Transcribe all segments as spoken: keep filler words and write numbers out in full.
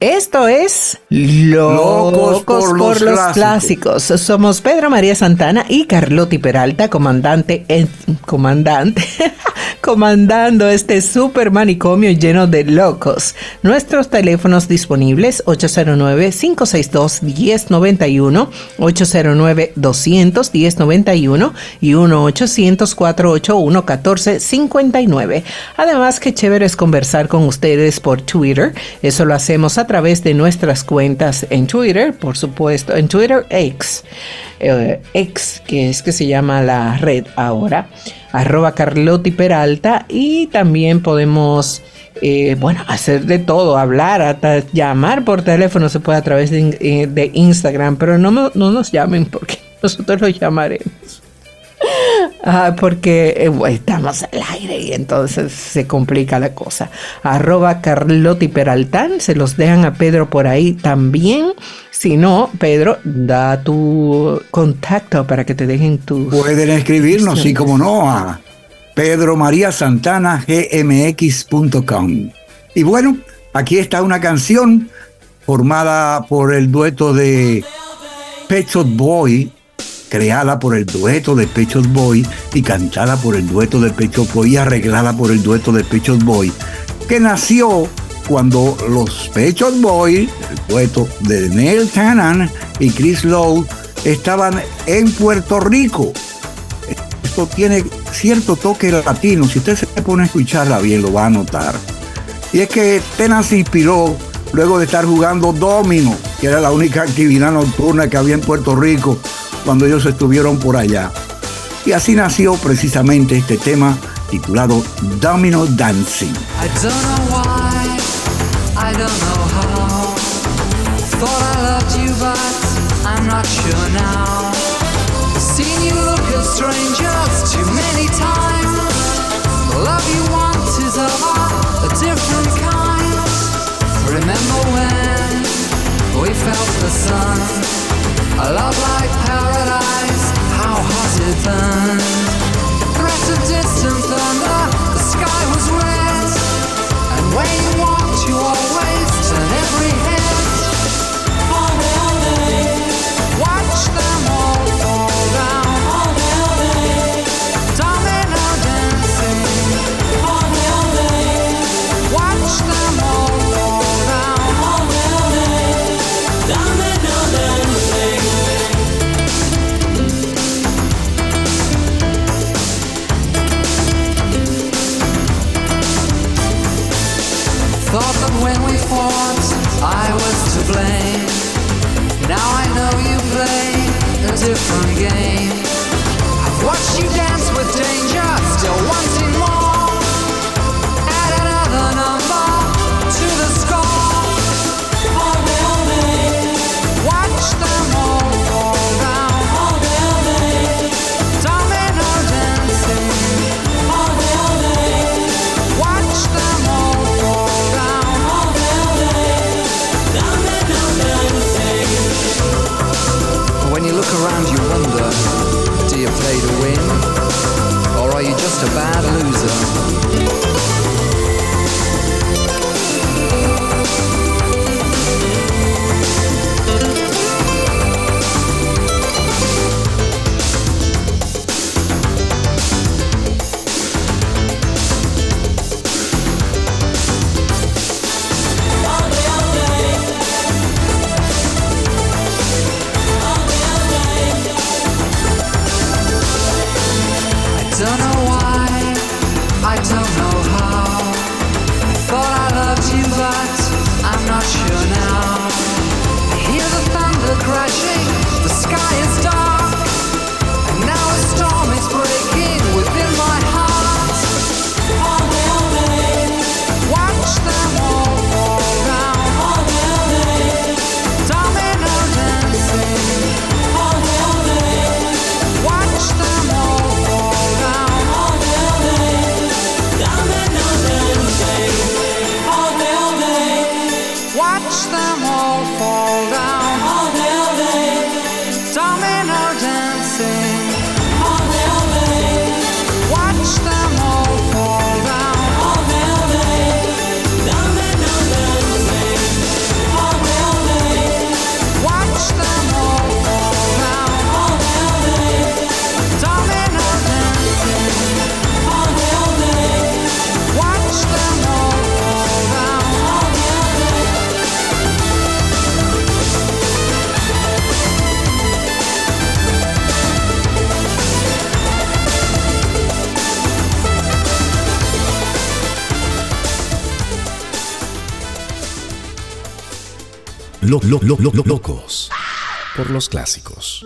Esto es Locos, Locos por, por los, los clásicos. clásicos. Somos Pedro María Santana y Carlotti Peralta, comandante, en, comandante, comandando este super manicomio lleno de locos. Nuestros teléfonos disponibles: ocho cero nueve, cinco seis dos, uno cero nueve uno, ocho cero nueve, dos cero cero, uno cero nueve uno y uno ochocientos, cuatrocientos ochenta y uno, uno cuatro cinco nueve. Además, qué chévere es conversar con ustedes por Twitter. Eso lo hacemos a través de nuestras cuentas en Twitter, por supuesto, en Twitter X, eh, X, que es que se llama la red ahora, arroba Carlotti Peralta, y también podemos, eh, bueno, hacer de todo, hablar, hasta llamar por teléfono se puede a través de, eh, de Instagram, pero no, no nos llamen porque nosotros los llamaremos. Ah, porque eh, bueno, estamos al aire y entonces se complica la cosa. Arroba Carlotti Peraltán, se los dejan a Pedro por ahí también. Si no, Pedro, da tu contacto para que te dejen tus... Pueden escribirnos, sí, como no, a pedro maría santana g m x punto com. Y bueno, aquí está una canción formada por el dueto de Pet Shop Boy, creada por el dueto de Pet Shop Boy y cantada por el dueto de Pet Shop Boy y arreglada por el dueto de Pet Shop Boy, que nació cuando los Pet Shop Boy, el dueto de Neil Tennant y Chris Lowe, estaban en Puerto Rico. Esto tiene cierto toque latino, si usted se pone a escucharla bien lo va a notar. Y es que Tennant se inspiró luego de estar jugando domino, que era la única actividad nocturna que había en Puerto Rico cuando ellos estuvieron por allá. Y así nació precisamente este tema titulado Domino Dancing. I don't know why, I don't know how. Thought I loved you but I'm not sure now. Seen you look at strangers too many times. The love you want is of a different kind. Remember when we felt the sun? A love like paradise, how hot it burned. Threat of distant thunder, the sky was red. And when you walked, you always turn every head. All day, all day, watch them all fall down. All day, all day, domino dancing. All day, all day, watch them all fall down. All day, all day, domino dancing. Thought that when we fought, I was to blame. Now I know you play a different game. I've watched you dance with danger, still wanting more. Add another number to the score. All day, all day, watch them all fall down. All day, all day, domino dancing. All day, all day, watch them all fall down. When you look around you wonder, do you play to win? Or are you just a bad loser? Don't know why, I don't know how. Thought I loved you but I'm not sure now. I hear the thunder crashing, the sky is dark, and now a storm is breaking within my heart. All day, all day, watch them all fall down. All day, all day, domino dancing. All day, all day, watch them all fall down. All day, all day, domino dancing. All day, all day, watch them all fall down. All day, all day, domino dancing. All day, all day, watch them all fall down. All day, all day, domino dancing. lo, lo, lo, lo, lo, locos por los clásicos.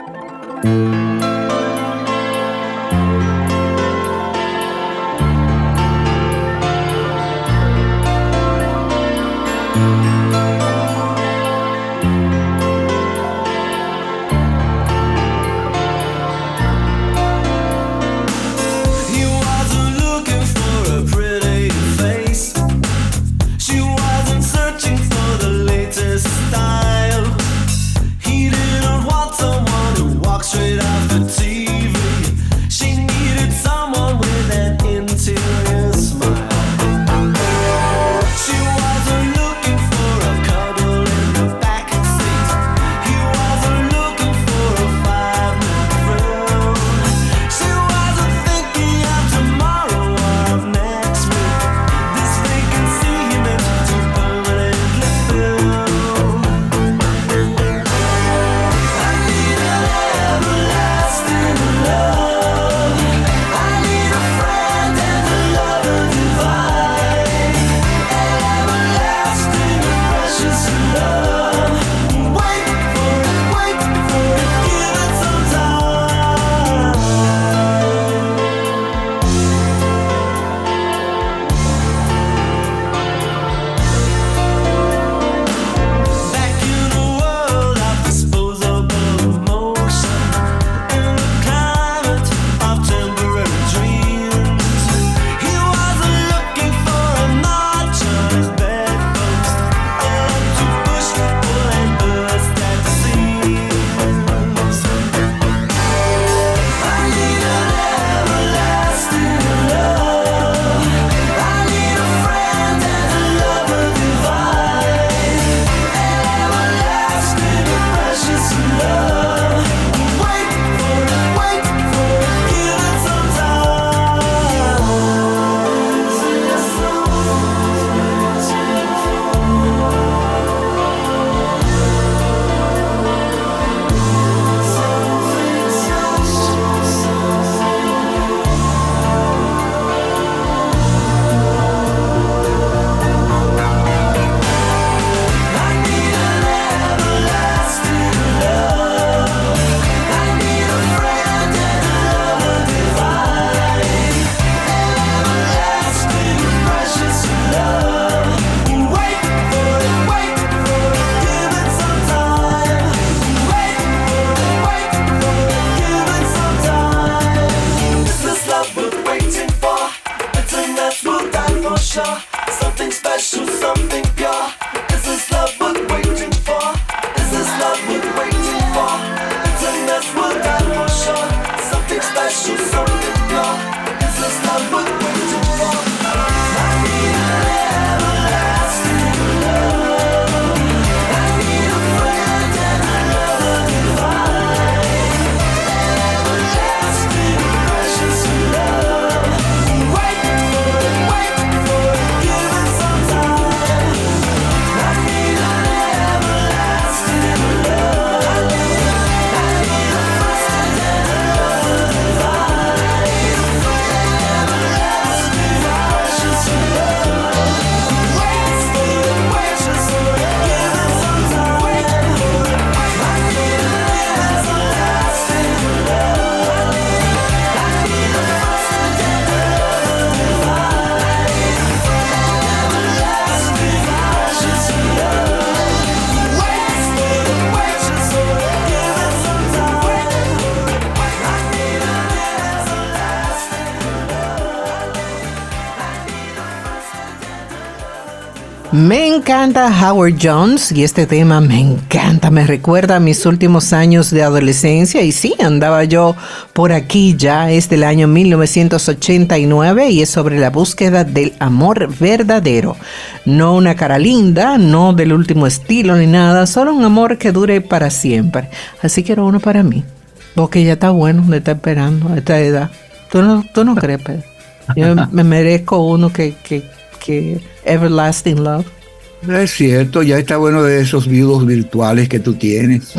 Me encanta Howard Jones y este tema me encanta, me recuerda a mis últimos años de adolescencia y sí, andaba yo por aquí ya, es del año mil novecientos ochenta y nueve y es sobre la búsqueda del amor verdadero. No una cara linda, no del último estilo ni nada, solo un amor que dure para siempre. Así quiero uno para mí, porque ya está bueno de estar esperando a esta edad. ¿Tú no, tú no crees, Pedro? Yo me merezco uno que... que que everlasting love. Es cierto, ya está bueno de esos viudos virtuales que tú tienes.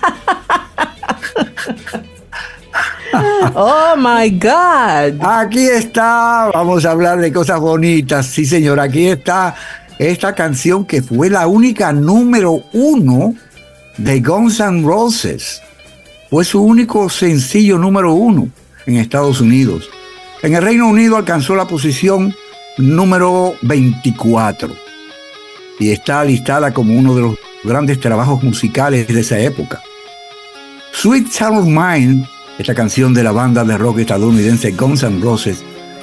Oh my God. Aquí está, vamos a hablar de cosas bonitas. Sí, señor, aquí está esta canción que fue la única número uno de Guns N' Roses. Fue su único sencillo número uno en Estados Unidos. En el Reino Unido alcanzó la posición número veinticuatro y está listada como uno de los grandes trabajos musicales de esa época. Sweet Child of Mine, esta canción de la banda de rock estadounidense Guns N' Roses,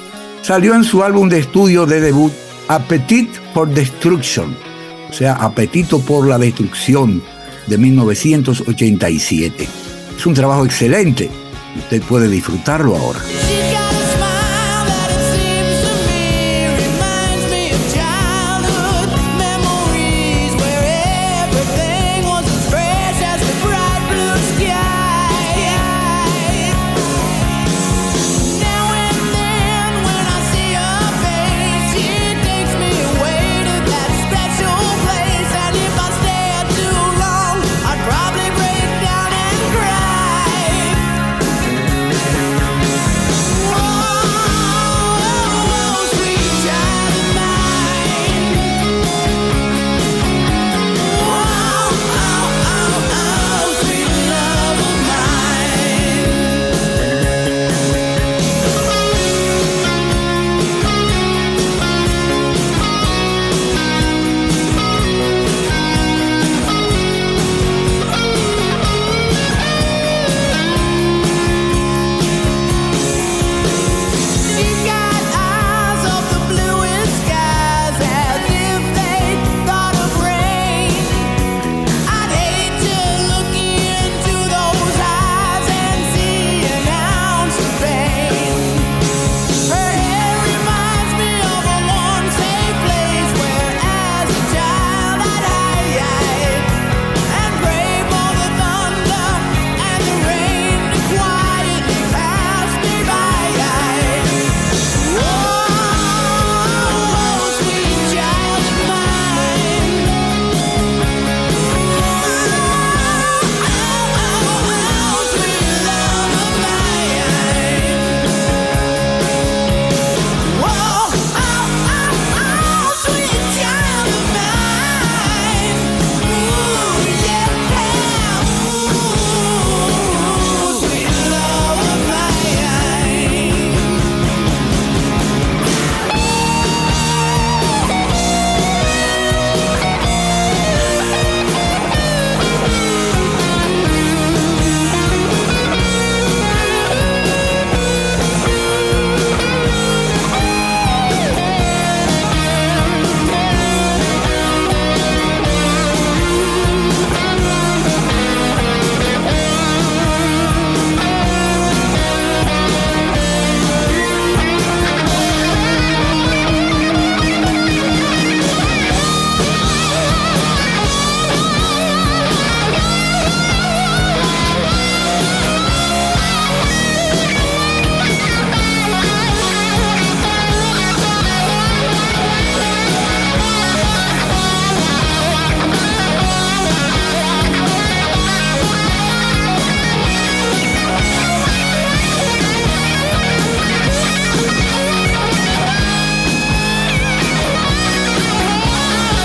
salió en su álbum de estudio de debut Appetite for Destruction, o sea, Apetito por la Destrucción, de mil novecientos ochenta y siete. Es un trabajo excelente, usted puede disfrutarlo ahora.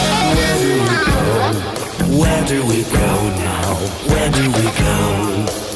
Where do we go now? Where do we go?